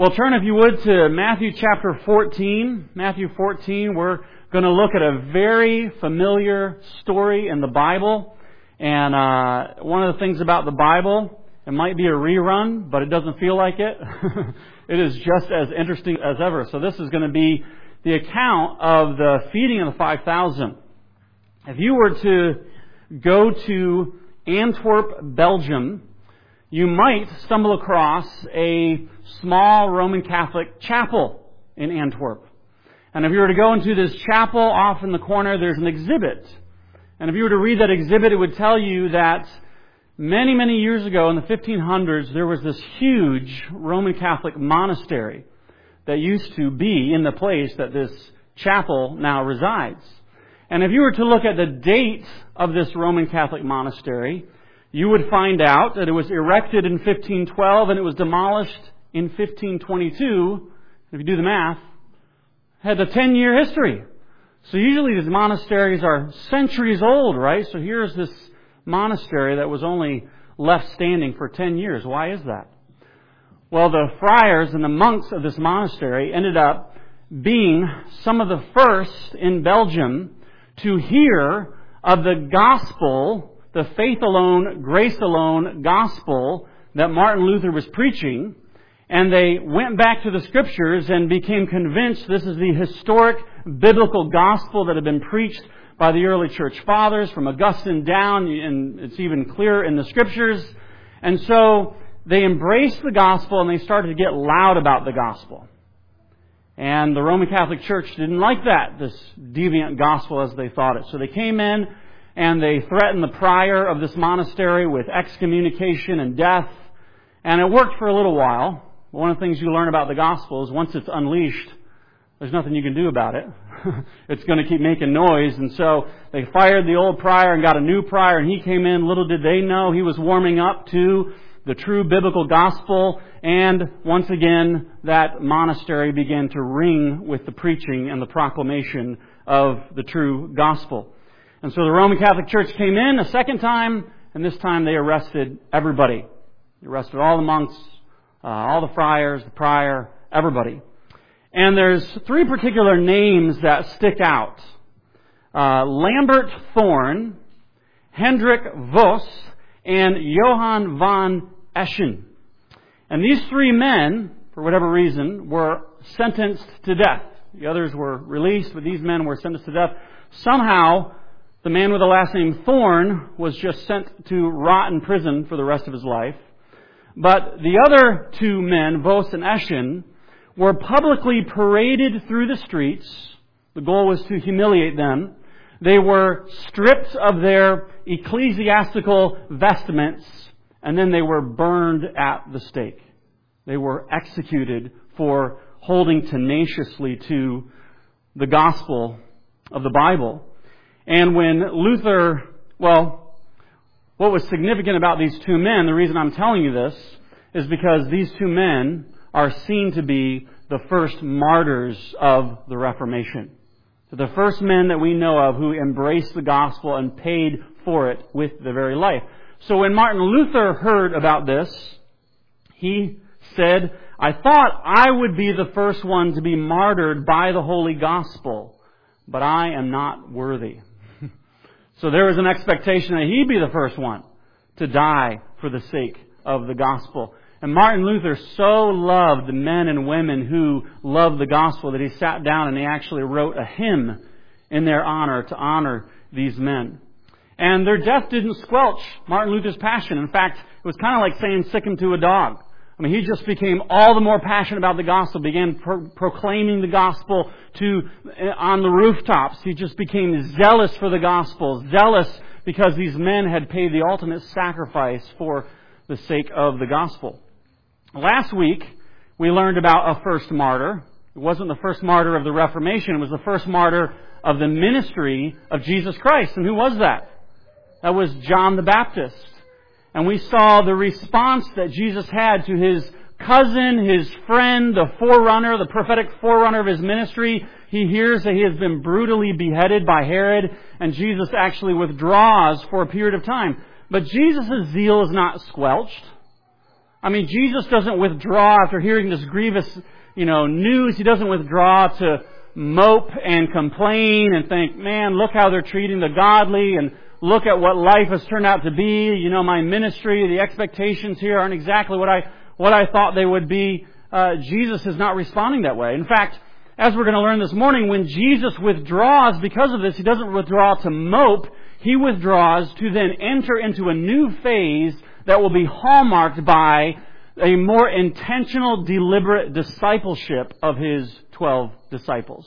Well, turn, if you would, to Matthew chapter 14. Matthew 14, we're going to look at a very familiar story in the Bible. And one of the things about the Bible, it might be a rerun, but it doesn't feel like it. It is just as interesting as ever. So this is going to be the account of the feeding of the 5,000. If you were to go to Antwerp, Belgium, you might stumble across a small Roman Catholic chapel in Antwerp. And if you were to go into this chapel, off in the corner, there's an exhibit. And if you were to read that exhibit, it would tell you that many, many years ago, in the 1500s, there was this huge Roman Catholic monastery that used to be in the place that this chapel now resides. And if you were to look at the date of this Roman Catholic monastery, you would find out that it was erected in 1512 and it was demolished in 1522. If you do the math, it had a 10-year history. So usually these monasteries are centuries old, right? So here's this monastery that was only left standing for 10 years. Why is that? Well, the friars and the monks of this monastery ended up being some of the first in Belgium to hear of the gospel, the faith alone, grace alone gospel that Martin Luther was preaching. And they went back to the Scriptures and became convinced this is the historic biblical gospel that had been preached by the early church fathers from Augustine down, and it's even clearer in the Scriptures. And so they embraced the gospel and they started to get loud about the gospel. And the Roman Catholic Church didn't like that, this deviant gospel as they thought it. So they came in and they threatened the prior of this monastery with excommunication and death. And it worked for a little while. One of the things you learn about the gospel is once it's unleashed, there's nothing you can do about it. It's going to keep making noise. And so they fired the old prior and got a new prior, and he came in. Little did they know he was warming up to the true biblical gospel. And once again, that monastery began to ring with the preaching and the proclamation of the true gospel. And so the Roman Catholic Church came in a second time, and this time they arrested everybody. They arrested all the monks, all the friars, the prior, everybody. And there's three particular names that stick out. Lambert Thorn, Hendrik Vos, and Johann von Eschen. And these three men, for whatever reason, were sentenced to death. The others were released, but these men were sentenced to death. Somehow, the man with the last name Thorn was just sent to rot in prison for the rest of his life. But the other two men, Vos and Eschen, were publicly paraded through the streets. The goal was to humiliate them. They were stripped of their ecclesiastical vestments, and then they were burned at the stake. They were executed for holding tenaciously to the gospel of the Bible. And when Luther, what was significant about these two men, the reason I'm telling you this, is because these two men are seen to be the first martyrs of the Reformation. The first men that we know of who embraced the gospel and paid for it with their very life. So when Martin Luther heard about this, he said, I thought I would be the first one to be martyred by the holy gospel, but I am not worthy. So there was an expectation that he'd be the first one to die for the sake of the gospel. And Martin Luther so loved the men and women who loved the gospel that he sat down and he actually wrote a hymn in their honor to honor these men. And their death didn't squelch Martin Luther's passion. In fact, it was kind of like saying sick him to a dog. I mean, he just became all the more passionate about the gospel, began proclaiming the gospel on the rooftops. He just became zealous for the gospel, zealous because these men had paid the ultimate sacrifice for the sake of the gospel. Last week, we learned about a first martyr. It wasn't the first martyr of the Reformation. It was the first martyr of the ministry of Jesus Christ. And who was that? That was John the Baptist. And we saw the response that Jesus had to his cousin, his friend, the forerunner, the prophetic forerunner of his ministry. He hears that he has been brutally beheaded by Herod, and Jesus actually withdraws for a period of time. But Jesus' zeal is not squelched. I mean, Jesus doesn't withdraw after hearing this grievous, news. He doesn't withdraw to mope and complain and think, man, look how they're treating the godly and look at what life has turned out to be. My ministry, the expectations here aren't exactly what I thought they would be. Jesus is not responding that way. In fact, as we're going to learn this morning, when Jesus withdraws because of this, He doesn't withdraw to mope. He withdraws to then enter into a new phase that will be hallmarked by a more intentional, deliberate discipleship of His 12 disciples.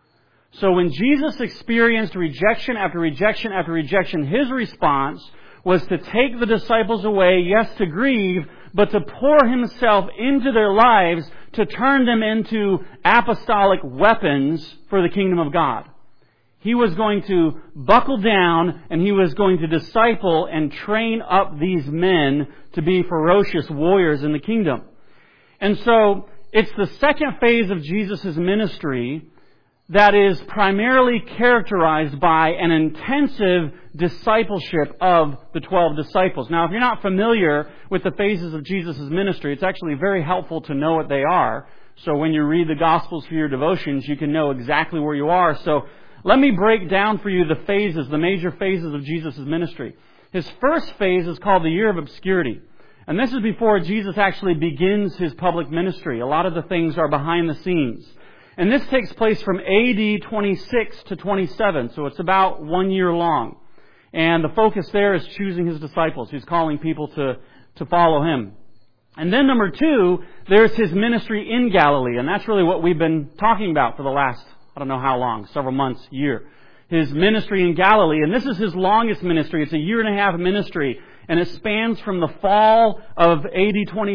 So when Jesus experienced rejection after rejection after rejection, His response was to take the disciples away, yes, to grieve, but to pour Himself into their lives to turn them into apostolic weapons for the kingdom of God. He was going to buckle down and He was going to disciple and train up these men to be ferocious warriors in the kingdom. And so it's the second phase of Jesus' ministry that is primarily characterized by an intensive discipleship of the 12 disciples. Now, if you're not familiar with the phases of Jesus' ministry, it's actually very helpful to know what they are. So when you read the Gospels for your devotions, you can know exactly where you are. So let me break down for you the phases, the major phases of Jesus' ministry. His first phase is called the year of obscurity. And this is before Jesus actually begins His public ministry. A lot of the things are behind the scenes. And this takes place from AD 26 to 27, so it's about 1 year long. And the focus there is choosing His disciples. He's calling people to follow Him. And then number 2, there's His ministry in Galilee. And that's really what we've been talking about for the last, I don't know how long, several months, year. His ministry in Galilee. And this is His longest ministry. It's a 1.5 year ministry. And it spans from the fall of AD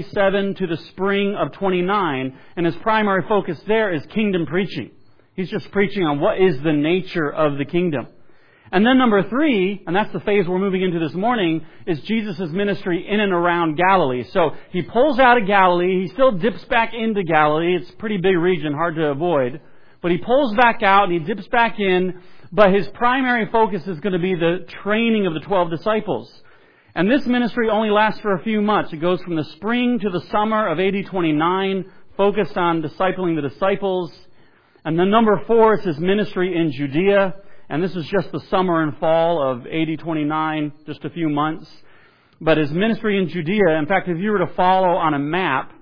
27 to the spring of 29. And His primary focus there is kingdom preaching. He's just preaching on what is the nature of the kingdom. And then number 3, and that's the phase we're moving into this morning, is Jesus' ministry in and around Galilee. So He pulls out of Galilee. He still dips back into Galilee. It's a pretty big region, hard to avoid. But He pulls back out and He dips back in. But His primary focus is going to be the training of the 12 disciples. And this ministry only lasts for a few months. It goes from the spring to the summer of AD 29, focused on discipling the disciples. And then number 4 is His ministry in Judea. And this is just the summer and fall of AD 29, just a few months. But His ministry in Judea, in fact, if you were to follow on a map,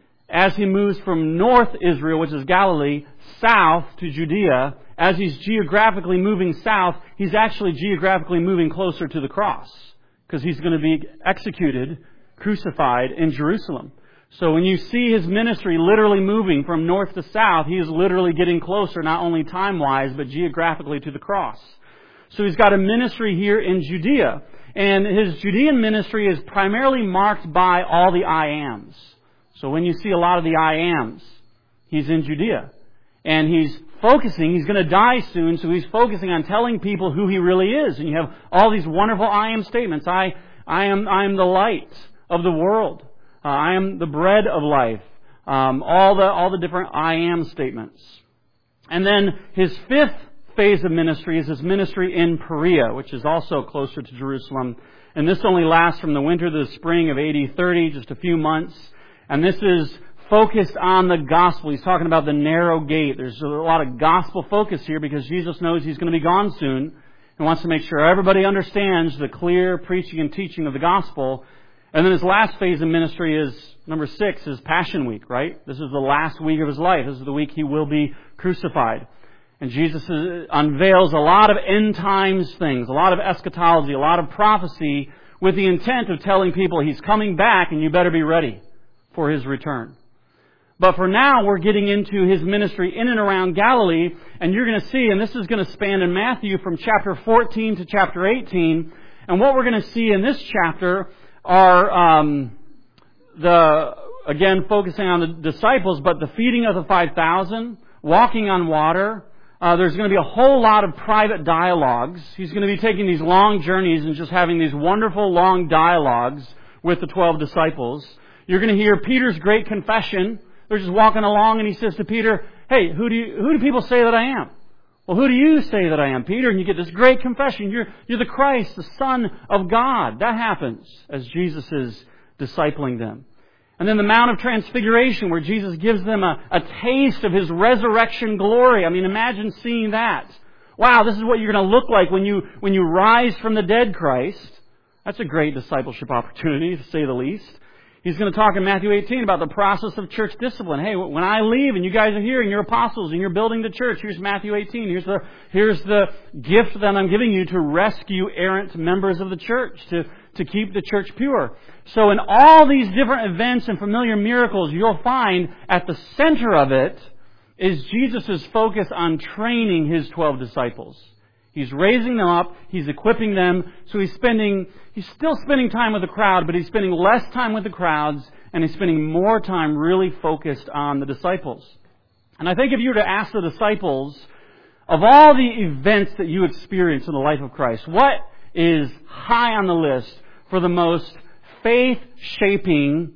as He moves from North Israel, which is Galilee, south to Judea, as He's geographically moving south, He's actually geographically moving closer to the cross. Because He's going to be executed, crucified in Jerusalem. So when you see His ministry literally moving from north to south, He is literally getting closer, not only time-wise, but geographically to the cross. So He's got a ministry here in Judea. And His Judean ministry is primarily marked by all the I ams. So when you see a lot of the I ams, He's in Judea. And He's going to die soon, so He's focusing on telling people who He really is. And you have all these wonderful I am statements. I am the light of the world. I am the bread of life. All the different I am statements. And then His 5th phase of ministry is His ministry in Perea, which is also closer to Jerusalem. And this only lasts from the winter to the spring of AD 30, just a few months. And this is focused on the gospel. He's talking about the narrow gate. There's a lot of gospel focus here because Jesus knows He's going to be gone soon and wants to make sure everybody understands the clear preaching and teaching of the gospel. And then His last phase of ministry is, number 6, is Passion Week, right? This is the last week of His life. This is the week He will be crucified. And Jesus unveils a lot of end times things, a lot of eschatology, a lot of prophecy with the intent of telling people He's coming back and you better be ready for His return. But for now, we're getting into His ministry in and around Galilee, and you're going to see, and this is going to span in Matthew from chapter 14 to chapter 18, and what we're going to see in this chapter are, again, focusing on the disciples, but the feeding of the 5,000, walking on water. There's going to be a whole lot of private dialogues. He's going to be taking these long journeys and just having these wonderful long dialogues with the 12 disciples. You're going to hear Peter's great confession. They're just walking along and He says to Peter, hey, who do people say that I am? Well, who do you say that I am, Peter? And you get this great confession. You're the Christ, the Son of God. That happens as Jesus is discipling them. And then the Mount of Transfiguration, where Jesus gives them a taste of His resurrection glory. I mean, imagine seeing that. Wow, this is what you're going to look like when you rise from the dead, Christ. That's a great discipleship opportunity, to say the least. He's going to talk in Matthew 18 about the process of church discipline. Hey, when I leave and you guys are here and you're apostles and you're building the church, here's Matthew 18. Here's the gift that I'm giving you to rescue errant members of the church, to keep the church pure. So in all these different events and familiar miracles, you'll find at the center of it is Jesus' focus on training His 12 disciples. He's raising them up, He's equipping them, so He's still spending time with the crowd, but He's spending less time with the crowds, and He's spending more time really focused on the disciples. And I think if you were to ask the disciples, of all the events that you experience in the life of Christ, what is high on the list for the most faith-shaping,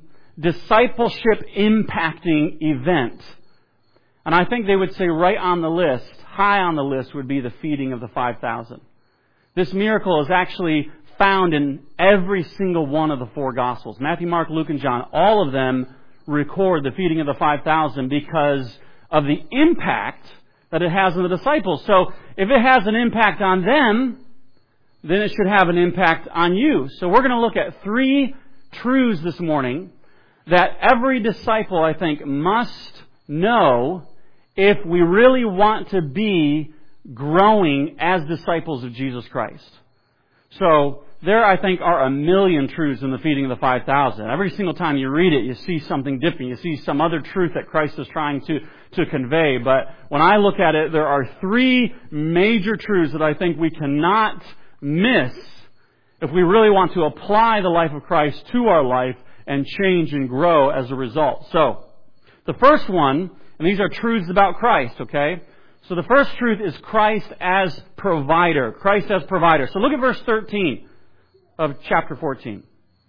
discipleship-impacting event? And I think they would say right on the list, high on the list, would be the feeding of the 5,000. This miracle is actually found in every single one of the 4 Gospels. Matthew, Mark, Luke, and John, all of them record the feeding of the 5,000 because of the impact that it has on the disciples. So if it has an impact on them, then it should have an impact on you. So we're going to look at 3 truths this morning that every disciple, I think, must know if we really want to be growing as disciples of Jesus Christ. So there, I think, are a million truths in the feeding of the 5,000. Every single time you read it, you see something different. You see some other truth that Christ is trying to convey. But when I look at it, there are 3 major truths that I think we cannot miss if we really want to apply the life of Christ to our life and change and grow as a result. So, the first one, and these are truths about Christ, okay? So the first truth is Christ as provider. Christ as provider. So look at verse 13 of chapter 14.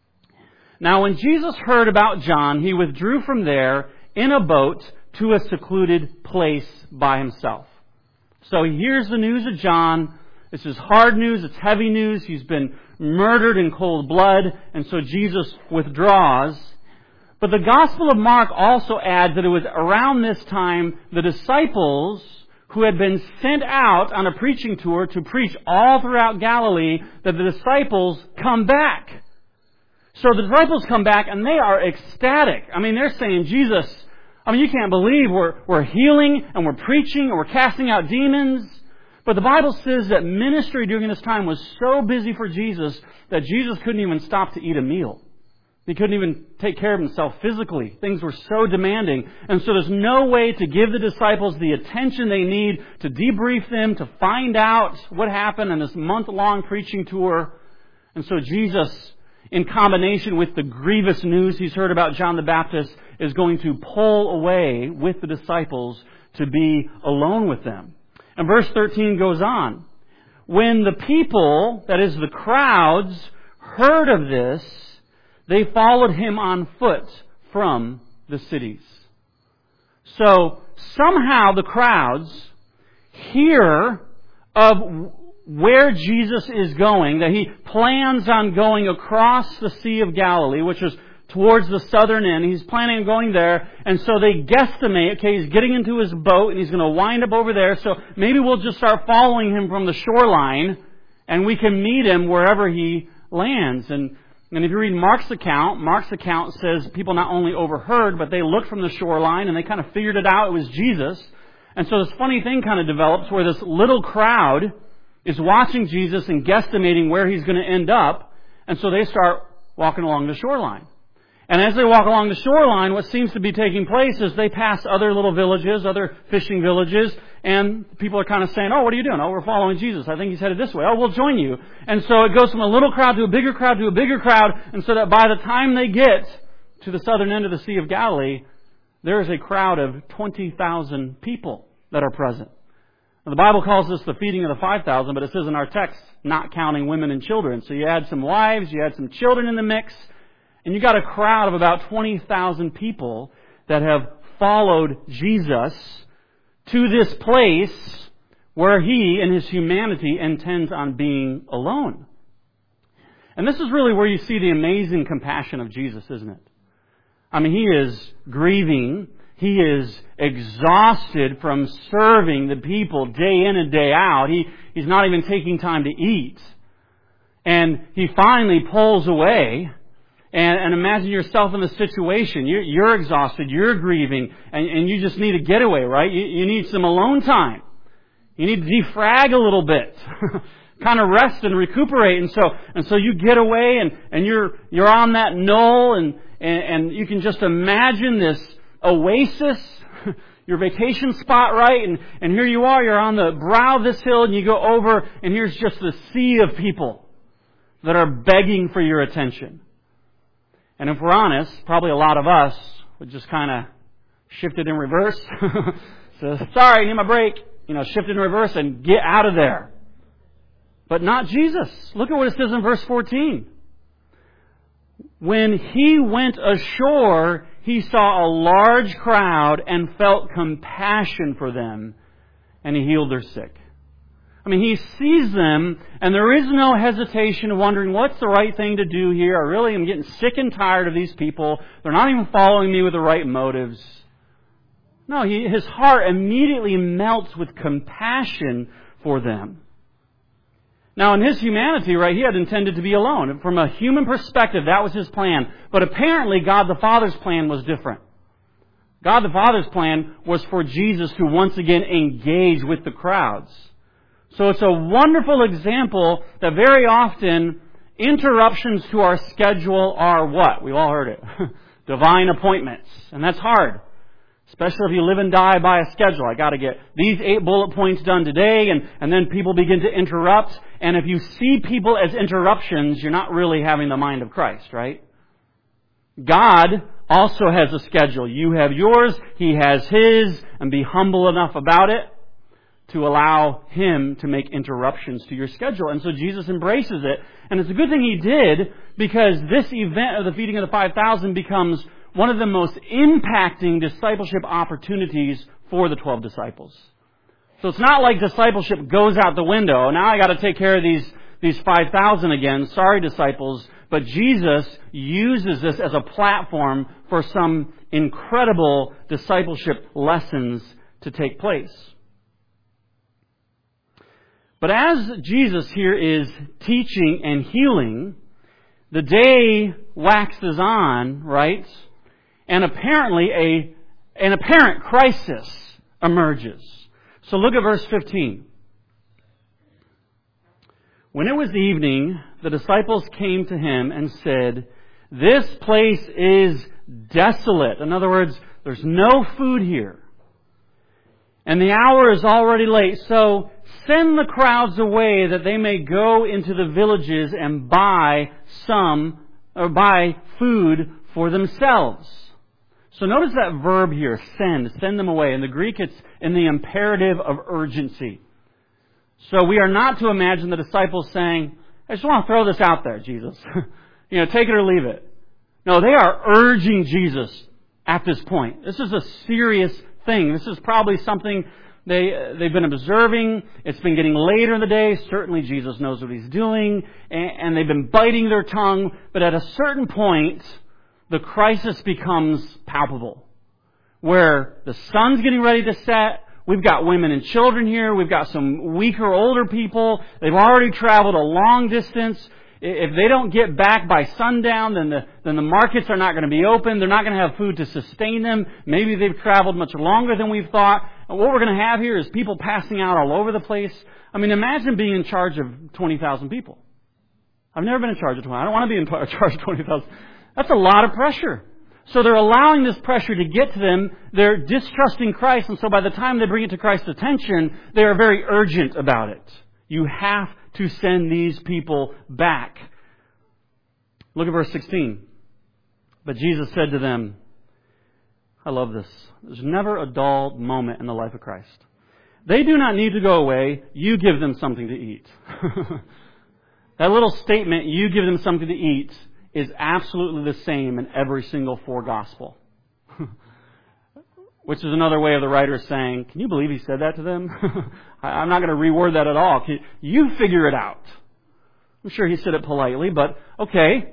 Now when Jesus heard about John, He withdrew from there in a boat to a secluded place by Himself. So he hears the news of John. This is hard news. It's heavy news. He's been murdered in cold blood. And so Jesus withdraws. But the Gospel of Mark also adds that it was around this time the disciples who had been sent out on a preaching tour to preach all throughout Galilee, that the disciples come back. So the disciples come back and they are ecstatic. I mean, they're saying, Jesus, you can't believe we're healing and we're preaching and we're casting out demons. But the Bible says that ministry during this time was so busy for Jesus that Jesus couldn't even stop to eat a meal. He couldn't even take care of Himself physically. Things were so demanding. And so there's no way to give the disciples the attention they need to debrief them, to find out what happened in this month-long preaching tour. And so Jesus, in combination with the grievous news He's heard about John the Baptist, is going to pull away with the disciples to be alone with them. And verse 13 goes on. When the people, that is the crowds, heard of this, they followed Him on foot from the cities. So somehow the crowds hear of where Jesus is going, that He plans on going across the Sea of Galilee, which is towards the southern end. He's planning on going there, and so they guesstimate, okay, He's getting into His boat and He's going to wind up over there, so maybe we'll just start following Him from the shoreline and we can meet Him wherever He lands. And if you read Mark's account says people not only overheard, but they looked from the shoreline and they kind of figured it out. It was Jesus. And so this funny thing kind of develops where this little crowd is watching Jesus and guesstimating where He's going to end up. And so they start walking along the shoreline. And as they walk along the shoreline, what seems to be taking place is they pass other little villages, other fishing villages, and people are kind of saying, oh, what are you doing? Oh, we're following Jesus. I think He's headed this way. Oh, we'll join you. And so it goes from a little crowd to a bigger crowd to a bigger crowd, and so that by the time they get to the southern end of the Sea of Galilee, there is a crowd of 20,000 people that are present. Now, the Bible calls this the feeding of the 5,000, but it says in our text, not counting women and children. So you add some wives, you add some children in the mix, and you got a crowd of about 20,000 people that have followed Jesus to this place where He, in His humanity, intends on being alone. And this is really where you see the amazing compassion of Jesus, isn't it? I mean, he is grieving. He is exhausted from serving the people day in and day out. He's not even taking time to eat. And he finally pulls away. And imagine yourself in the situation. You're exhausted. You're grieving. And you just need a getaway, right? You need some alone time. You need to defrag a little bit. Kind of rest and recuperate. And so you get away and you're on that knoll and you can just imagine this oasis, your vacation spot, right? And here you are, you're on the brow of this hill and you go over and here's just the sea of people that are begging for your attention. And if we're honest, probably a lot of us would just kind of shift it in reverse. So, sorry, I need my break. Shift it in reverse and get out of there. But not Jesus. Look at what it says in verse 14. When he went ashore, he saw a large crowd and felt compassion for them, and he healed their sick. I mean, he sees them, and there is no hesitation wondering, what's the right thing to do here? I really am getting sick and tired of these people. They're not even following me with the right motives. No, his heart immediately melts with compassion for them. Now, in his humanity, right, he had intended to be alone. From a human perspective, that was his plan. But apparently, God the Father's plan was different. God the Father's plan was for Jesus to once again engage with the crowds. So it's a wonderful example that very often interruptions to our schedule are what? We've all heard it. Divine appointments. And that's hard. Especially if you live and die by a schedule. I got to get these 8 bullet points done today, and then people begin to interrupt. And if you see people as interruptions, you're not really having the mind of Christ, right? God also has a schedule. You have yours, He has His, and be humble enough about it to allow Him to make interruptions to your schedule. And so Jesus embraces it. And it's a good thing He did, because this event of the feeding of the 5,000 becomes one of the most impacting discipleship opportunities for the 12 disciples. So it's not like discipleship goes out the window. Now I got to take care of these 5,000 again. Sorry, disciples. But Jesus uses this as a platform for some incredible discipleship lessons to take place. But as Jesus here is teaching and healing, the day waxes on, right? And apparently an apparent crisis emerges. So look at verse 15. When it was evening, the disciples came to him and said, "This place is desolate." In other words, there's no food here. And the hour is already late, so send the crowds away that they may go into the villages and buy food for themselves. So notice that verb here, send them away. In the Greek, it's in the imperative of urgency. So we are not to imagine the disciples saying, "I just want to throw this out there, Jesus. Take it or leave it." No, they are urging Jesus at this point. This is a serious thing. This is probably something they've been observing. It's been getting later in the day. Certainly Jesus knows what He's doing. And they've been biting their tongue. But at a certain point, the crisis becomes palpable. Where the sun's getting ready to set. We've got women and children here. We've got some weaker, older people. They've already traveled a long distance. If they don't get back by sundown, then the markets are not going to be open. They're not going to have food to sustain them. Maybe they've traveled much longer than we've thought. And what we're going to have here is people passing out all over the place. I mean, imagine being in charge of 20,000 people. I've never been in charge of 20. I don't want to be in charge of 20,000. That's a lot of pressure. So they're allowing this pressure to get to them. They're distrusting Christ. And so by the time they bring it to Christ's attention, they are very urgent about it. You have to send these people back. Look at verse 16. But Jesus said to them, I love this. There's never a dull moment in the life of Christ. They do not need to go away. You give them something to eat. That little statement, you give them something to eat, is absolutely the same in every single 4 gospel. Which is another way of the writer saying, can you believe he said that to them? I'm not going to reword that at all. You figure it out. I'm sure he said it politely, but okay.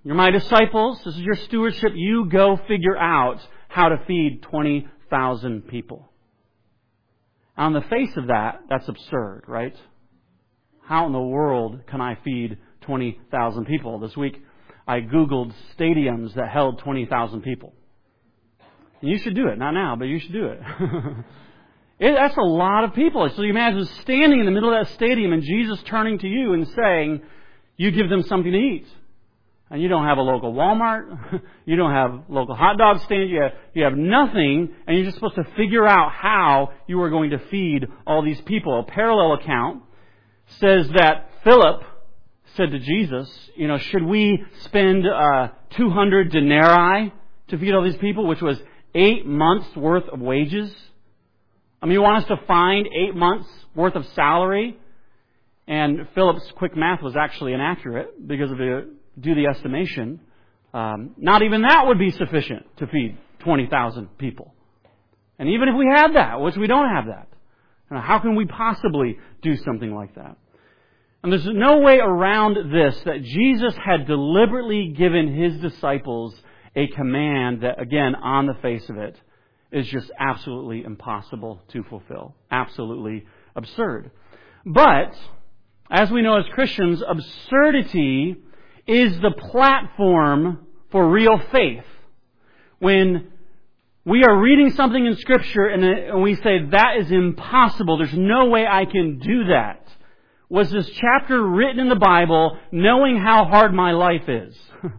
You're my disciples. This is your stewardship. You go figure out how to feed 20,000 people. On the face of that, that's absurd, right? How in the world can I feed 20,000 people? This week, I Googled stadiums that held 20,000 people. And you should do it. Not now, but you should do it. That's a lot of people. So you imagine standing in the middle of that stadium and Jesus turning to you and saying, you give them something to eat. And you don't have a local Walmart. You don't have local hot dog stand. You have nothing. And you're just supposed to figure out how you are going to feed all these people. A parallel account says that Philip said to Jesus, should we spend 200 denarii to feed all these people, which was 8 months' worth of wages? I mean, you want us to find 8 months' worth of salary? And Philip's quick math was actually inaccurate because if you do the estimation, not even that would be sufficient to feed 20,000 people. And even if we had that, which we don't have that, how can we possibly do something like that? And there's no way around this that Jesus had deliberately given His disciples a command that, again, on the face of it, is just absolutely impossible to fulfill. Absolutely absurd. But, as we know as Christians, absurdity is the platform for real faith. When we are reading something in Scripture and we say, that is impossible, there's no way I can do that. Was this chapter written in the Bible knowing how hard my life is?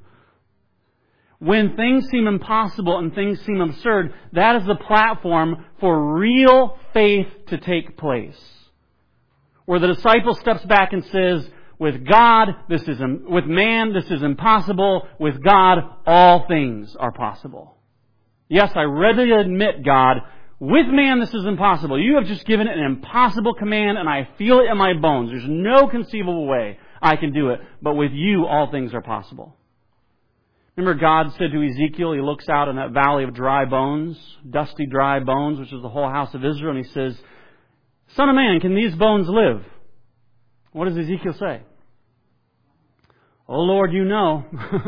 When things seem impossible and things seem absurd, that is the platform for real faith to take place. Where the disciple steps back and says, with God, with man, this is impossible. With God, all things are possible. Yes, I readily admit, God, with man, this is impossible. You have just given an impossible command, and I feel it in my bones. There's no conceivable way I can do it. But with you, all things are possible. Remember, God said to Ezekiel, He looks out in that valley of dry bones, dusty dry bones, which is the whole house of Israel, and He says, Son of man, can these bones live? What does Ezekiel say? Oh, Lord, you know.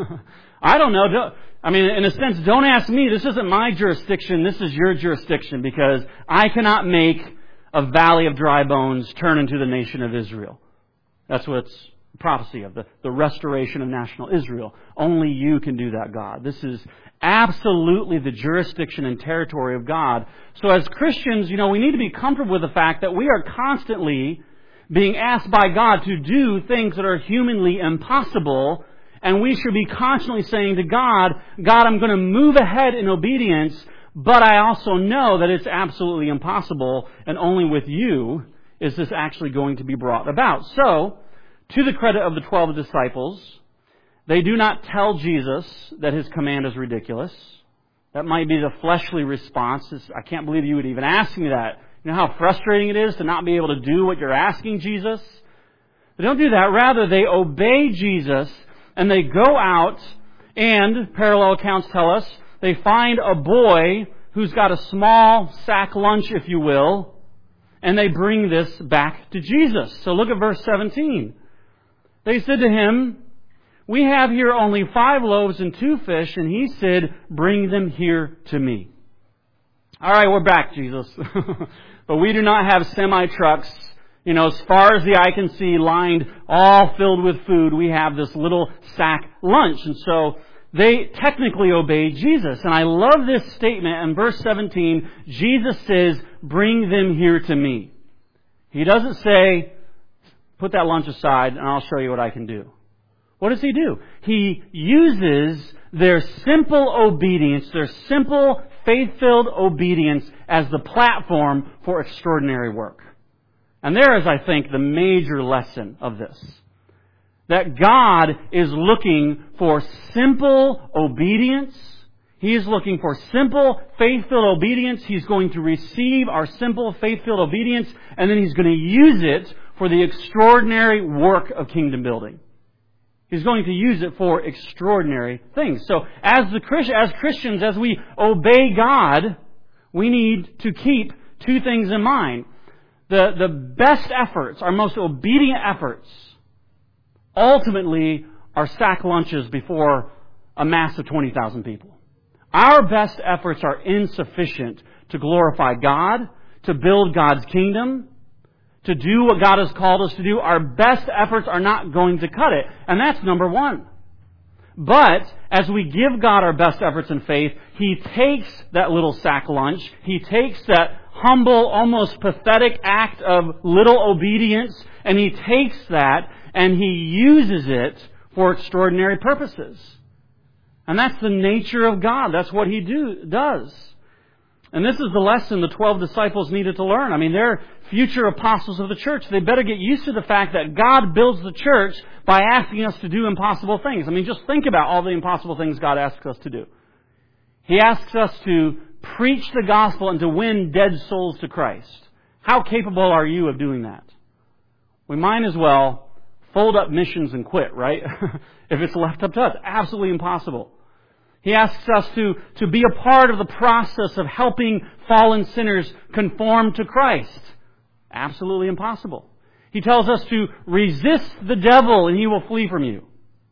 I don't know. In a sense, don't ask me. This isn't my jurisdiction. This is your jurisdiction, because I cannot make a valley of dry bones turn into the nation of Israel. That's what it's prophecy of, the restoration of national Israel. Only you can do that, God. This is absolutely the jurisdiction and territory of God. So as Christians, we need to be comfortable with the fact that we are constantly being asked by God to do things that are humanly impossible, and we should be constantly saying to God, I'm going to move ahead in obedience, but I also know that it's absolutely impossible, and only with you is this actually going to be brought about. So, to the credit of the 12 disciples, they do not tell Jesus that His command is ridiculous. That might be the fleshly response. I can't believe you would even ask me that. You know how frustrating it is to not be able to do what you're asking, Jesus? They don't do that. Rather, they obey Jesus, and they go out, and, parallel accounts tell us, they find a boy who's got a small sack lunch, if you will, and they bring this back to Jesus. So look at verse 17. They said to Him, we have here only 5 loaves and 2 fish, and He said, bring them here to me. All right, we're back, Jesus. But we do not have semi-trucks, as far as the eye can see, lined, all filled with food. We have this little sack lunch. And so they technically obey Jesus. And I love this statement in verse 17. Jesus says, bring them here to me. He doesn't say, put that lunch aside and I'll show you what I can do. What does He do? He uses their simple obedience, their simple faith-filled obedience as the platform for extraordinary work. And there is, I think, the major lesson of this. That God is looking for simple obedience. He is looking for simple, faith-filled obedience. He's going to receive our simple, faith-filled obedience, and then He's going to use it for the extraordinary work of kingdom building. He's going to use it for extraordinary things. So as Christians, as we obey God, we need to keep 2 things in mind. The best efforts, our most obedient efforts, ultimately our sack lunches before a mass of 20,000 people. Our best efforts are insufficient to glorify God, to build God's kingdom, to do what God has called us to do. Our best efforts are not going to cut it. And that's number one. But as we give God our best efforts in faith, He takes that little sack lunch, He takes that humble, almost pathetic act of little obedience, and He takes that and He uses it for extraordinary purposes. And that's the nature of God. That's what He does. And this is the lesson the 12 disciples needed to learn. I mean, they're future apostles of the church. They better get used to the fact that God builds the church by asking us to do impossible things. I mean, just think about all the impossible things God asks us to do. He asks us to preach the gospel and to win dead souls to Christ. How capable are you of doing that? We might as well fold up missions and quit, right? If it's left up to us. Absolutely impossible. He asks us to be a part of the process of helping fallen sinners conform to Christ. Absolutely impossible. He tells us to resist the devil and he will flee from you.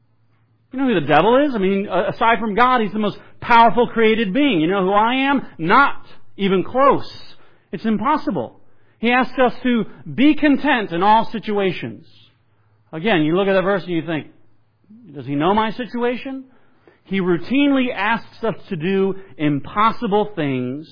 You know who the devil is? I mean, aside from God, he's the most powerful created being. You know who I am? Not even close. It's impossible. He asks us to be content in all situations. Again, you look at that verse and you think, does he know my situation? He routinely asks us to do impossible things.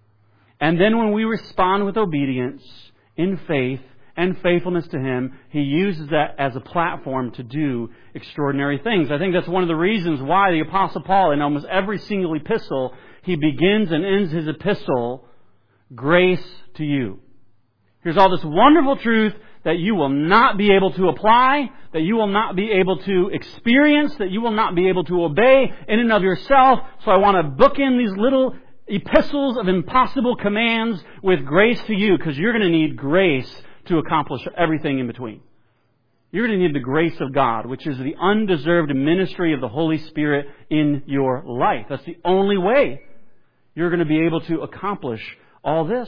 And then when we respond with obedience, in faith, and faithfulness to Him, He uses that as a platform to do extraordinary things. I think that's one of the reasons why the Apostle Paul, in almost every single epistle, he begins and ends his epistle, grace to you. Here's all this wonderful truth that you will not be able to apply, that you will not be able to experience, that you will not be able to obey in and of yourself. So I want to bookend these little epistles of impossible commands with grace to you, because you're going to need grace to accomplish everything in between. You're going to need the grace of God, which is the undeserved ministry of the Holy Spirit in your life. That's the only way you're going to be able to accomplish all this.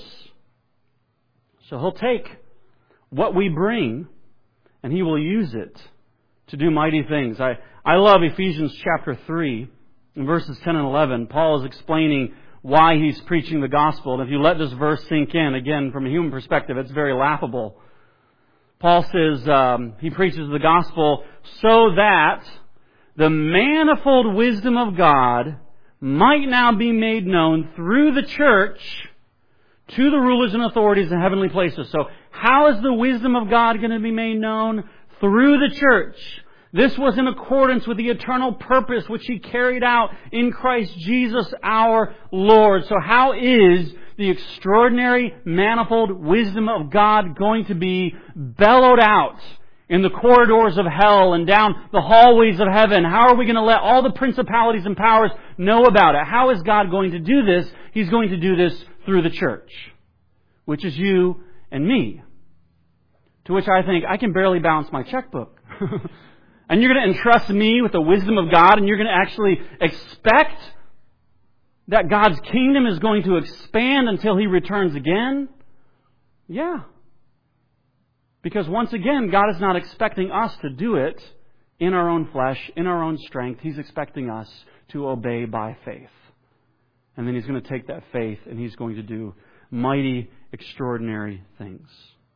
So He'll take what we bring and He will use it to do mighty things. I love Ephesians chapter 3, in verses 10 and 11. Paul is explaining why he's preaching the gospel. And if you let this verse sink in, again, from a human perspective, it's very laughable. Paul says he preaches the gospel so that the manifold wisdom of God might now be made known through the church to the rulers and authorities in heavenly places. So how is the wisdom of God going to be made known? Through the church. This was in accordance with the eternal purpose which He carried out in Christ Jesus our Lord. So how is the extraordinary, manifold wisdom of God going to be bellowed out in the corridors of hell and down the hallways of heaven? How are we going to let all the principalities and powers know about it? How is God going to do this? He's going to do this through the church, which is you and me. To which I think, I can barely balance my checkbook. And you're going to entrust me with the wisdom of God, and you're going to actually expect that God's kingdom is going to expand until He returns again? Yeah. Because once again, God is not expecting us to do it in our own flesh, in our own strength. He's expecting us to obey by faith. And then He's going to take that faith and He's going to do mighty, extraordinary things.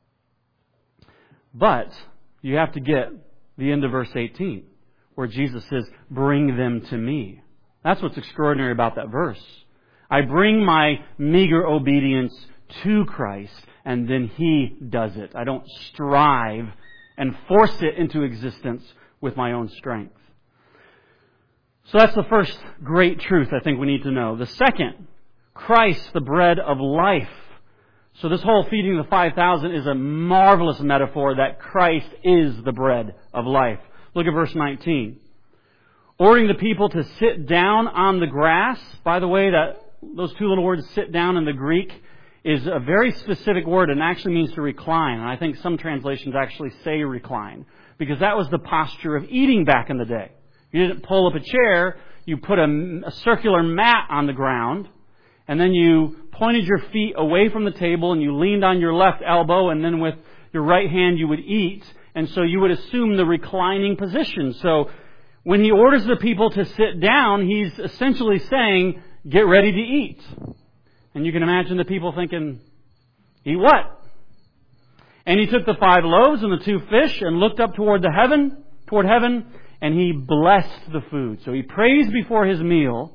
But you have to get the end of verse 18, where Jesus says, bring them to me. That's what's extraordinary about that verse. I bring my meager obedience to Christ, and then He does it. I don't strive and force it into existence with my own strength. So that's the first great truth I think we need to know. The second, Christ, the bread of life. So this whole feeding the 5,000 is a marvelous metaphor that Christ is the bread of life. Look at verse 19. Ordering the people to sit down on the grass. By the way, those two little words, sit down, in the Greek is a very specific word and actually means to recline. And I think some translations actually say recline, because that was the posture of eating back in the day. You didn't pull up a chair, you put a circular mat on the ground, and then you pointed your feet away from the table and you leaned on your left elbow, and then with your right hand you would eat. And so you would assume the reclining position. So when He orders the people to sit down, He's essentially saying, get ready to eat. And you can imagine the people thinking, eat what? And He took the 5 loaves and the 2 fish and looked up toward heaven, and He blessed the food. So He prays before His meal.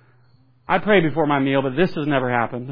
I pray before my meal, but this has never happened.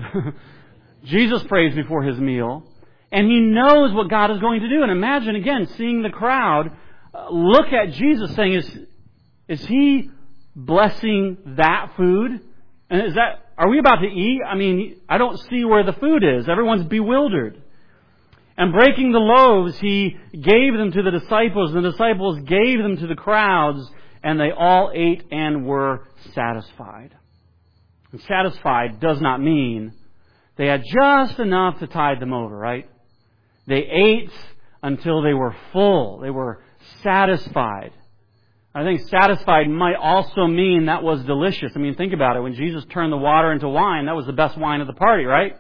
Jesus prays before His meal. And He knows what God is going to do. And imagine, again, seeing the crowd look at Jesus saying, is He blessing that food? And are we about to eat? I mean, I don't see where the food is. Everyone's bewildered. And breaking the loaves, He gave them to the disciples, and the disciples gave them to the crowds, and they all ate and were satisfied. And satisfied does not mean they had just enough to tide them over, right? They ate until they were full. They were satisfied. I think satisfied might also mean that was delicious. I mean, think about it. When Jesus turned the water into wine, that was the best wine at the party, right?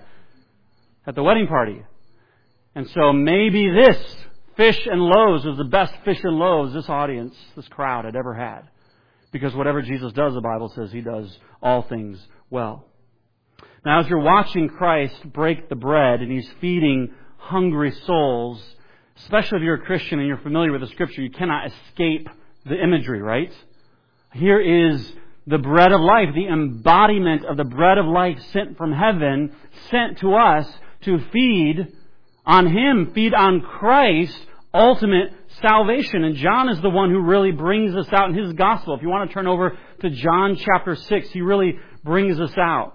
At the wedding party. And so maybe this fish and loaves was the best fish and loaves this audience, this crowd had ever had. Because whatever Jesus does, the Bible says He does all things well. Now, as you're watching Christ break the bread and He's feeding hungry souls, especially if you're a Christian and you're familiar with the Scripture, you cannot escape the imagery, right? Here is the bread of life, the embodiment of the bread of life sent from heaven, sent to us to feed on Him, feed on Christ, ultimate salvation. And John is the one who really brings this out in his gospel. If you want to turn over to John chapter 6, he really brings this out.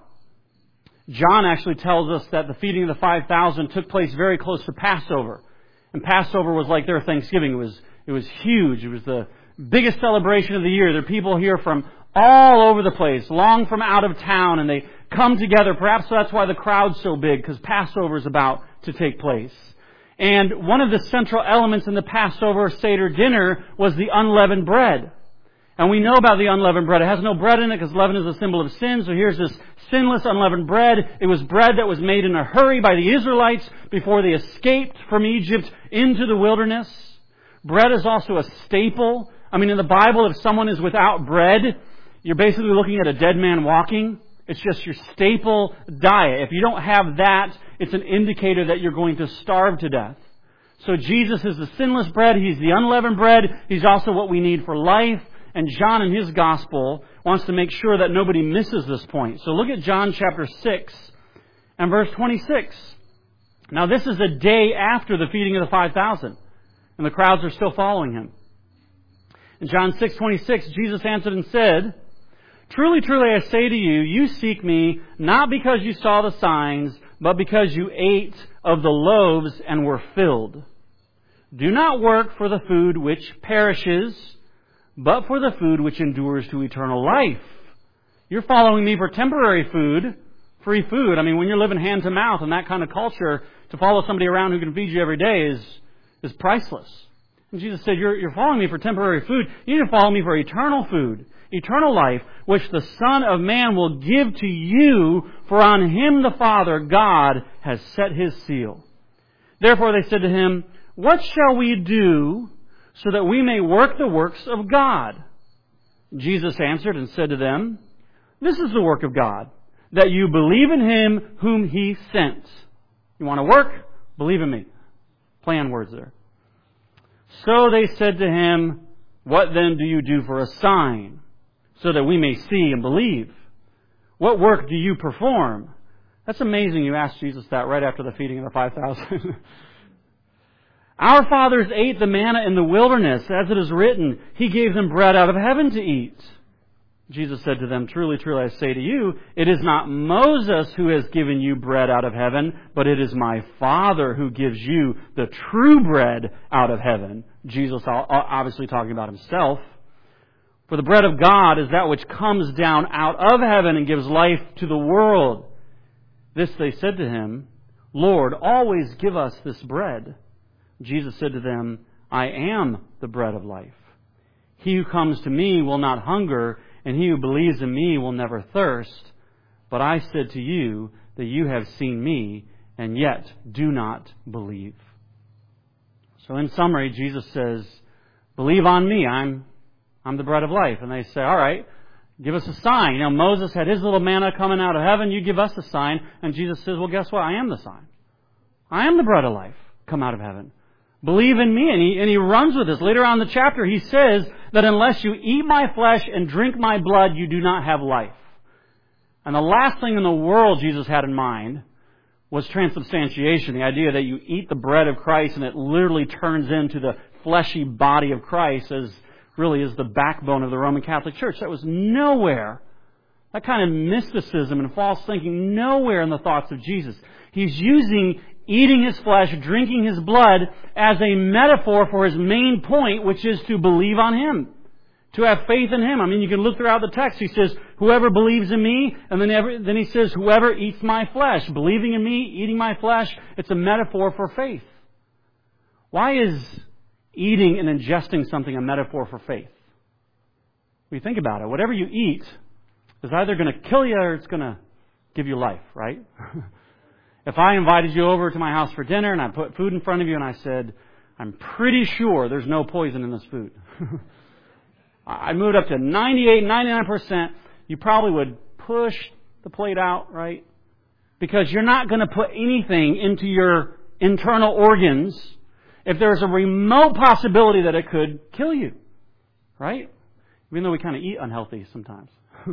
John actually tells us that the feeding of the 5,000 took place very close to Passover. And Passover was like their Thanksgiving. It was huge. It was the biggest celebration of the year. There are people here from all over the place, long from out of town, and they come together. Perhaps that's why the crowd's so big, because Passover is about to take place. And one of the central elements in the Passover Seder dinner was the unleavened bread. And we know about the unleavened bread. It has no bread in it because leaven is a symbol of sin. So here's this sinless unleavened bread. It was bread that was made in a hurry by the Israelites before they escaped from Egypt into the wilderness. Bread is also a staple. I mean, in the Bible, if someone is without bread, you're basically looking at a dead man walking. It's just your staple diet. If you don't have that, it's an indicator that you're going to starve to death. So Jesus is the sinless bread. He's the unleavened bread. He's also what we need for life. And John in his gospel wants to make sure that nobody misses this point. So look at John chapter 6 and verse 26. Now this is a day after the feeding of the 5,000. And the crowds are still following Him. In John 6:26, Jesus answered and said, "Truly, truly, I say to you, you seek Me not because you saw the signs, but because you ate of the loaves and were filled. Do not work for the food which perishes, but for the food which endures to eternal life." You're following Me for temporary food, free food. I mean, when you're living hand to mouth in that kind of culture, to follow somebody around who can feed you every day is priceless. And Jesus said, you're following Me for temporary food. You need to follow Me for eternal food, eternal life, which the Son of Man will give to you, for on Him the Father, God, has set His seal. Therefore they said to Him, "What shall we do so that we may work the works of God?" Jesus answered and said to them, "This is the work of God, that you believe in Him whom He sent." You want to work? Believe in Me. Play on words there. So they said to Him, "What then do you do for a sign, so that we may see and believe? What work do you perform?" That's amazing you asked Jesus that right after the feeding of the 5,000. "Our fathers ate the manna in the wilderness, as it is written, He gave them bread out of heaven to eat." Jesus said to them, "Truly, truly, I say to you, it is not Moses who has given you bread out of heaven, but it is My Father who gives you the true bread out of heaven." Jesus obviously talking about Himself. "For the bread of God is that which comes down out of heaven and gives life to the world." This they said to Him, "Lord, always give us this bread." Jesus said to them, "I am the bread of life. He who comes to Me will not hunger, and he who believes in Me will never thirst. But I said to you that you have seen Me, and yet do not believe." So in summary, Jesus says, believe on Me. I'm I'm the bread of life. And they say, all right, give us a sign. You know, Moses had his little manna coming out of heaven. You give us a sign. And Jesus says, well, guess what? I am the sign. I am the bread of life come out of heaven. Believe in me. And he runs with this. Later on in the chapter, he says that unless you eat my flesh and drink my blood, you do not have life. And the last thing in the world Jesus had in mind was transubstantiation, the idea that you eat the bread of Christ and it literally turns into the fleshy body of Christ as really is the backbone of the Roman Catholic Church. That was nowhere, that kind of mysticism and false thinking, nowhere in the thoughts of Jesus. He's using eating His flesh, drinking His blood as a metaphor for His main point, which is to believe on Him. To have faith in Him. I mean, you can look throughout the text. He says, whoever believes in me, and then He says, whoever eats my flesh. Believing in me, eating my flesh, it's a metaphor for faith. Why is eating and ingesting something a metaphor for faith? When you think about it, whatever you eat is either going to kill you or it's going to give you life, right? If I invited you over to my house for dinner and I put food in front of you and I said, I'm pretty sure there's no poison in this food. I moved up to 98, 99%, you probably would push the plate out, right? Because you're not going to put anything into your internal organs if there's a remote possibility that it could kill you, right? Even though we kind of eat unhealthy sometimes.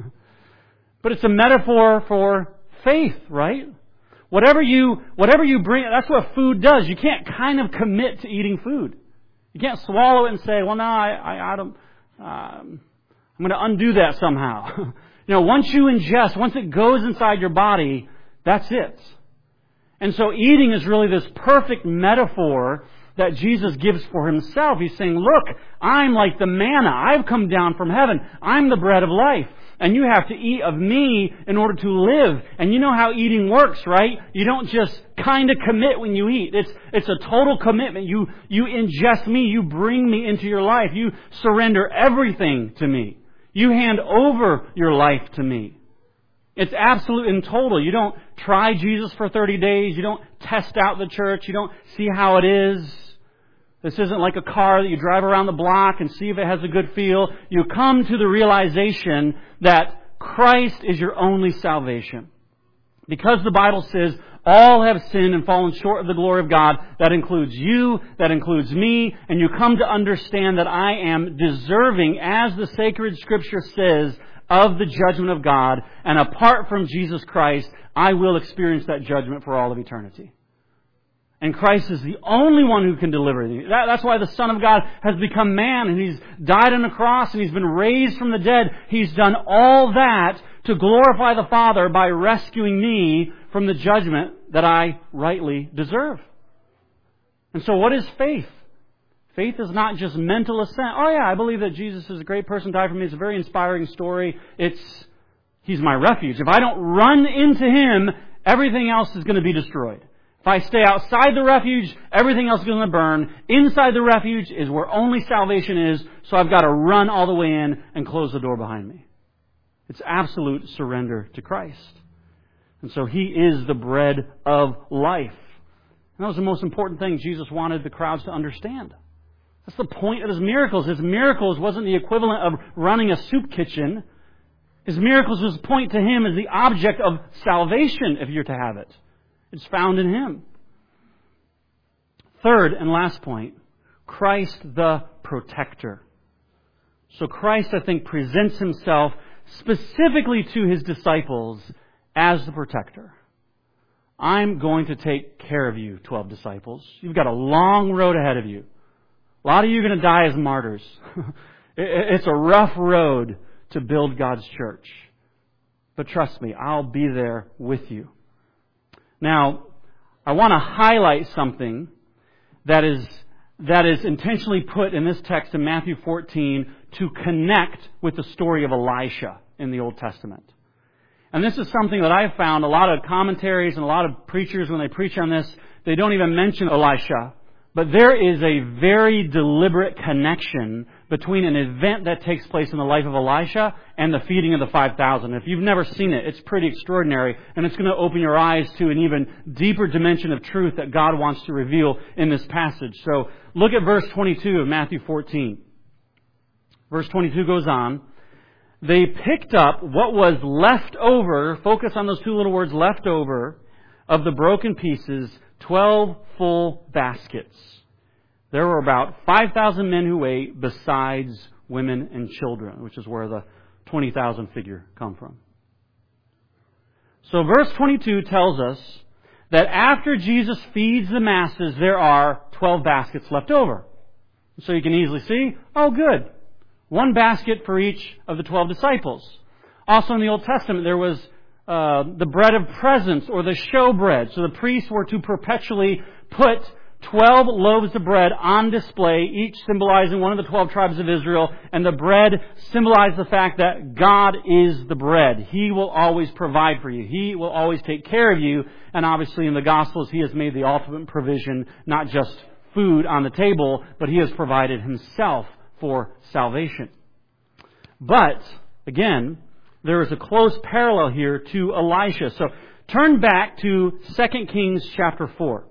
But it's a metaphor for faith, right? Whatever you bring, that's what food does. You can't kind of commit to eating food. You can't swallow it and say, well, no, I don't... I'm going to undo that somehow. Once you ingest, once it goes inside your body, that's it. And so eating is really this perfect metaphor that Jesus gives for Himself. He's saying, look, I'm like the manna. I've come down from heaven. I'm the bread of life. And you have to eat of me in order to live. And you know how eating works, right? You don't just kind of commit when you eat. It's a total commitment. You ingest me. You bring me into your life. You surrender everything to me. You hand over your life to me. It's absolute and total. You don't try Jesus for 30 days. You don't test out the church. You don't see how it is. This isn't like a car that you drive around the block and see if it has a good feel. You come to the realization that Christ is your only salvation. Because the Bible says all have sinned and fallen short of the glory of God. That includes you, that includes me, and you come to understand that I am deserving, as the sacred Scripture says, of the judgment of God. And apart from Jesus Christ, I will experience that judgment for all of eternity. And Christ is the only one who can deliver you. That's why the Son of God has become man and He's died on the cross and He's been raised from the dead. He's done all that to glorify the Father by rescuing me from the judgment that I rightly deserve. And so what is faith? Faith is not just mental assent. Oh yeah, I believe that Jesus is a great person, died for me. It's a very inspiring story. He's my refuge. If I don't run into Him, everything else is going to be destroyed. If I stay outside the refuge, everything else is going to burn. Inside the refuge is where only salvation is, so I've got to run all the way in and close the door behind me. It's absolute surrender to Christ. And so He is the bread of life. And that was the most important thing Jesus wanted the crowds to understand. That's the point of His miracles. His miracles wasn't the equivalent of running a soup kitchen. His miracles was point to Him as the object of salvation, if you're to have it. It's found in Him. Third and last point, Christ the protector. So Christ, I think, presents Himself specifically to His disciples as the protector. I'm going to take care of you, 12 disciples. You've got a long road ahead of you. A lot of you are going to die as martyrs. It's a rough road to build God's church. But trust me, I'll be there with you. Now, I want to highlight something that is intentionally put in this text in Matthew 14 to connect with the story of Elisha in the Old Testament. And this is something that I've found a lot of commentaries and a lot of preachers, when they preach on this, they don't even mention Elisha. But there is a very deliberate connection between an event that takes place in the life of Elisha and the feeding of the 5,000. If you've never seen it, it's pretty extraordinary. And it's going to open your eyes to an even deeper dimension of truth that God wants to reveal in this passage. So look at verse 22 of Matthew 14. Verse 22 goes on. They picked up what was left over, focus on those two little words, left over, of the broken pieces, 12 full baskets. There were about 5,000 men who ate, besides women and children, which is where the 20,000 figure come from. So verse 22 tells us that after Jesus feeds the masses, there are 12 baskets left over. So you can easily see, oh good, one basket for each of the 12 disciples. Also in the Old Testament, there was the bread of presence, or the showbread. So the priests were to perpetually put 12 loaves of bread on display, each symbolizing one of the 12 tribes of Israel. And the bread symbolized the fact that God is the bread. He will always provide for you. He will always take care of you. And obviously in the Gospels, He has made the ultimate provision, not just food on the table, but He has provided Himself for salvation. But, again, there is a close parallel here to Elisha. So turn back to 2 Kings chapter 4.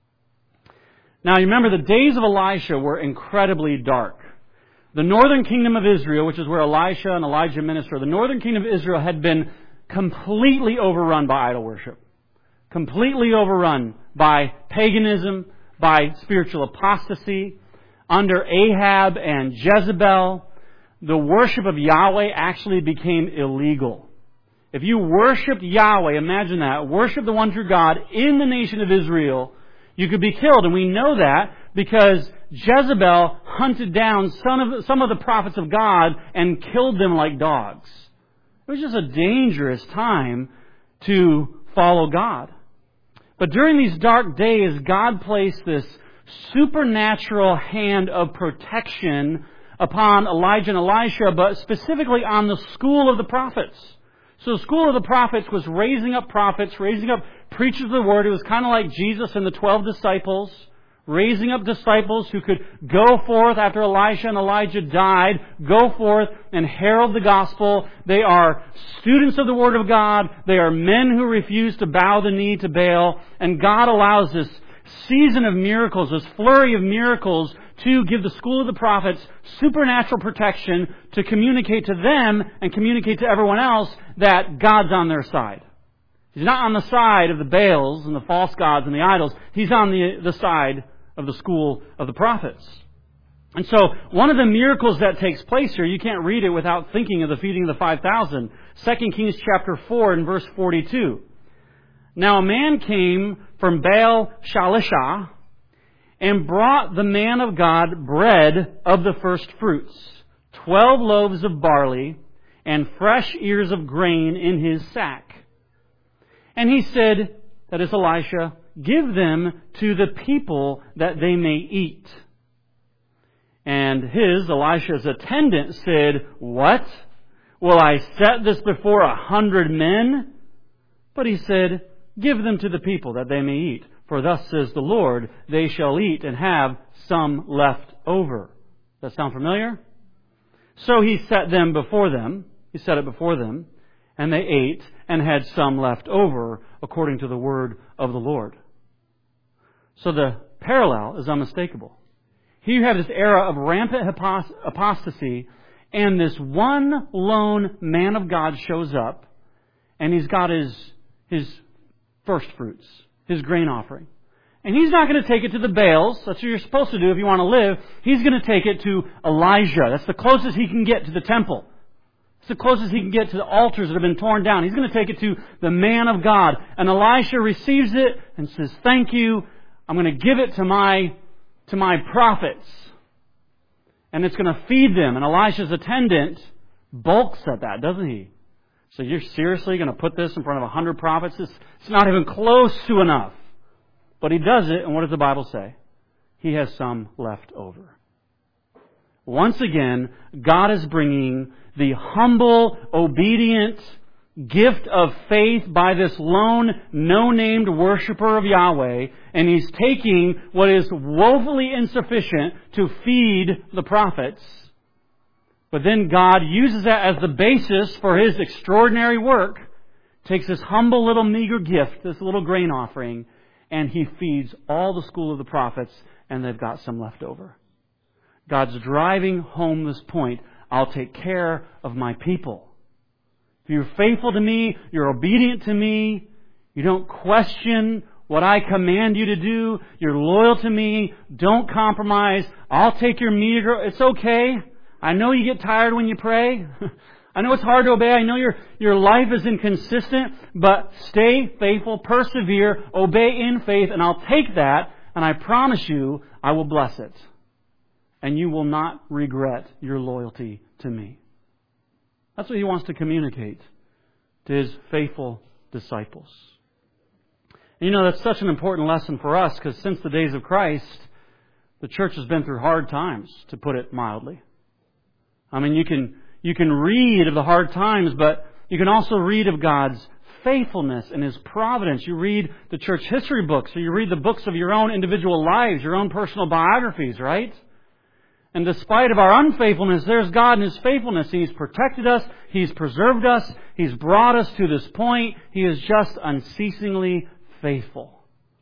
Now, you remember the days of Elisha were incredibly dark. The northern kingdom of Israel, which is where Elisha and Elijah minister, the northern kingdom of Israel had been completely overrun by idol worship. Completely overrun by paganism, by spiritual apostasy. Under Ahab and Jezebel, the worship of Yahweh actually became illegal. If you worshipped Yahweh, imagine that, worship the one true God in the nation of Israel, you could be killed. And we know that because Jezebel hunted down some of the prophets of God and killed them like dogs. It was just a dangerous time to follow God. But during these dark days, God placed this supernatural hand of protection upon Elijah and Elisha, but specifically on the school of the prophets. So the school of the prophets was raising up prophets, raising up preachers of the Word. It was kind of like Jesus and the 12 disciples, raising up disciples who could go forth after Elisha and Elijah died, go forth and herald the gospel. They are students of the Word of God. They are men who refuse to bow the knee to Baal. And God allows this season of miracles, this flurry of miracles, to give the school of the prophets supernatural protection to communicate to them and communicate to everyone else that God's on their side. He's not on the side of the Baals and the false gods and the idols. He's on the side of the school of the prophets. And so one of the miracles that takes place here, you can't read it without thinking of the feeding of the 5,000. 2 Kings chapter 4 and verse 42. Now a man came from Baal Shalisha and brought the man of God bread of the first fruits, 12 loaves of barley, and fresh ears of grain in his sack. And he said, that is Elisha, give them to the people that they may eat. And Elisha's attendant said, what? Will I set this before 100 men? But he said, give them to the people that they may eat. For thus says the Lord, they shall eat and have some left over. Does that sound familiar? So he set them before them. He set it before them. And they ate and had some left over according to the word of the Lord. So the parallel is unmistakable. Here you have this era of rampant apostasy, and this one lone man of God shows up, and he's got his first fruits, his grain offering. And he's not going to take it to the Baals. That's what you're supposed to do if you want to live. He's going to take it to Elijah. That's the closest he can get to the temple. It's the closest he can get to the altars that have been torn down. He's going to take it to the man of God. And Elisha receives it and says, thank you. I'm going to give it to my prophets. And it's going to feed them. And Elisha's attendant balks at that, doesn't he? So you're seriously going to put this in front of 100 prophets? It's not even close to enough. But he does it, and what does the Bible say? He has some left over. Once again, God is bringing the humble, obedient gift of faith by this lone, no-named worshiper of Yahweh, and He's taking what is woefully insufficient to feed the prophets. But then God uses that as the basis for His extraordinary work, takes this humble little meager gift, this little grain offering, and He feeds all the school of the prophets, and they've got some left over. God's driving home this point. I'll take care of my people. If you're faithful to me, you're obedient to me, you don't question what I command you to do, you're loyal to me, don't compromise, I'll take your meter. It's okay. I know you get tired when you pray. I know it's hard to obey. I know your life is inconsistent, but stay faithful, persevere, obey in faith, and I'll take that, and I promise you, I will bless it. And you will not regret your loyalty to me. That's what He wants to communicate to His faithful disciples. And that's such an important lesson for us, because since the days of Christ, the church has been through hard times, to put it mildly. I mean, you can read of the hard times, but you can also read of God's faithfulness and His providence. You read the church history books, or you read the books of your own individual lives, your own personal biographies, right? And despite of our unfaithfulness, there's God in His faithfulness. He's protected us. He's preserved us. He's brought us to this point. He is just unceasingly faithful.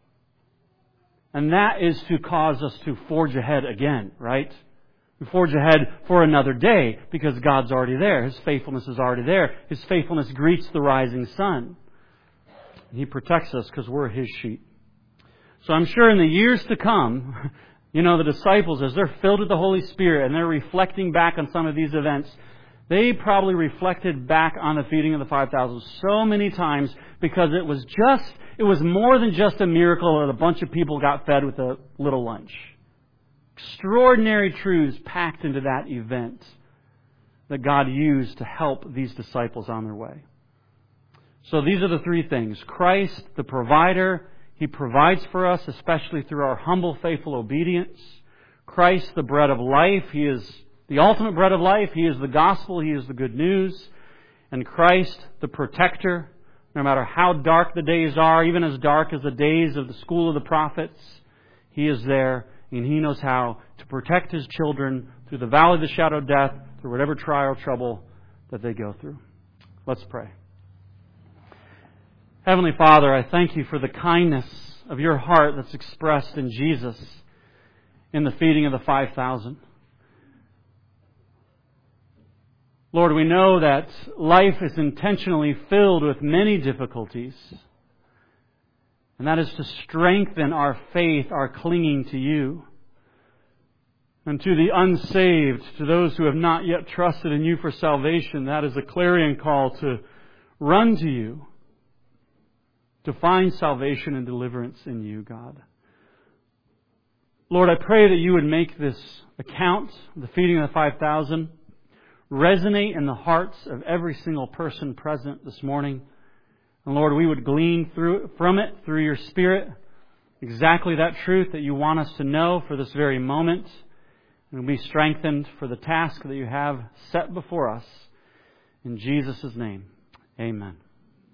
And that is to cause us to forge ahead again, right? We forge ahead for another day because God's already there. His faithfulness is already there. His faithfulness greets the rising sun. And He protects us because we're His sheep. So I'm sure in the years to come, the disciples, as they're filled with the Holy Spirit and they're reflecting back on some of these events, they probably reflected back on the feeding of the 5,000 so many times because it was more than just a miracle that a bunch of people got fed with a little lunch. Extraordinary truths packed into that event that God used to help these disciples on their way. So these are the three things. Christ, the provider, He provides for us, especially through our humble, faithful obedience. Christ, the bread of life. He is the ultimate bread of life. He is the gospel. He is the good news. And Christ, the protector. No matter how dark the days are, even as dark as the days of the school of the prophets, He is there, and He knows how to protect His children through the valley of the shadow of death, through whatever trial or trouble that they go through. Let's pray. Heavenly Father, I thank You for the kindness of Your heart that's expressed in Jesus in the feeding of the 5,000. Lord, we know that life is intentionally filled with many difficulties. And that is to strengthen our faith, our clinging to You. And to the unsaved, to those who have not yet trusted in You for salvation, that is a clarion call to run to You, to find salvation and deliverance in You, God. Lord, I pray that You would make this account, the feeding of the 5,000, resonate in the hearts of every single person present this morning. And Lord, we would glean from it, through Your Spirit, exactly that truth that You want us to know for this very moment. And be strengthened for the task that You have set before us. In Jesus' name, amen.